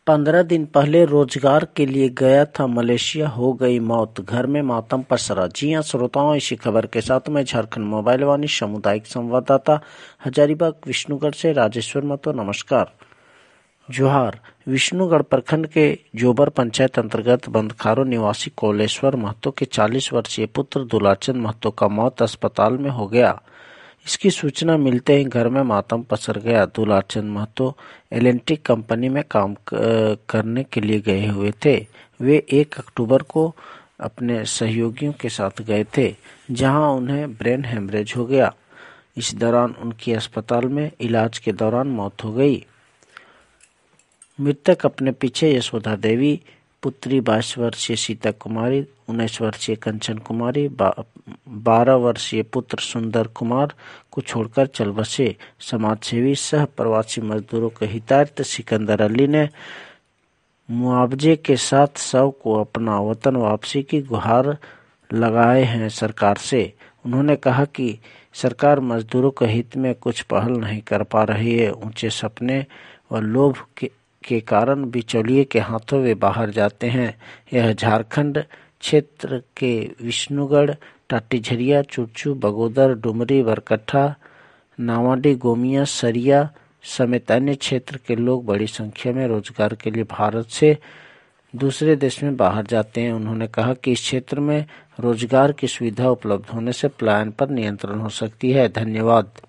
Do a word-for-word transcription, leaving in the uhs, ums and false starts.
पंद्रह दिन पहले रोजगार के लिए गया था मलेशिया, हो गई मौत, घर में मातम पसरा। जी हां श्रोताओं, इसी खबर के साथ मैं झारखंड मोबाइल वाणी सामुदायिक संवाददाता हजारीबाग विष्णुगढ़ से राजेश्वर महतो नमस्कार। जोहार। विष्णुगढ़ प्रखंड के जोबर पंचायत अंतर्गत बंदखारो निवासी कोलेश्वर महतो के चालीस वर्षीय पुत्र दुलाचंद महतो का मौत अस्पताल में हो गया। इसकी सूचना मिलते ही घर में मातम पसर गया। Dulachand Mahto L and T company में काम करने के लिए गए हुए थे। वे एक अक्टूबर को अपने सहयोगियों के साथ गए थे, जहां उन्हें ब्रेन हेमरेज हो गया। इस दौरान उनकी अस्पताल में इलाज के दौरान मौत हो गई। मृतक अपने पीछे यशोदा देवी, पुत्री बाईस वर्षीय सीता कुमारी, उन्नीस वर्षीय कंचन कुमारी, बा, बारह वर्षीय पुत्र सुंदर कुमार को छोड़कर चल बसे। समाजसेवी सह प्रवासी मजदूरों के हितार्थ सिकंदर अली ने मुआवजे के साथ शव को अपना वतन वापसी की गुहार लगाए हैं सरकार से। उन्होंने कहा कि सरकार मजदूरों के हित में कुछ पहल नहीं कर पा रही है। ऊंचे सपने व लोभ के के कारण बिचौलिए के हाथों वे बाहर जाते हैं। यह झारखंड क्षेत्र के विष्णुगढ़, टाटीझरिया, चुरचू, बगोदर, डुमरी, बरकट्ठा, नावाडी, गोमिया, सरिया समेत अन्य क्षेत्र के लोग बड़ी संख्या में रोजगार के लिए भारत से दूसरे देश में बाहर जाते हैं। उन्होंने कहा कि इस क्षेत्र में रोजगार की सुविधा उपलब्ध होने से पलायन पर नियंत्रण हो सकती है। धन्यवाद।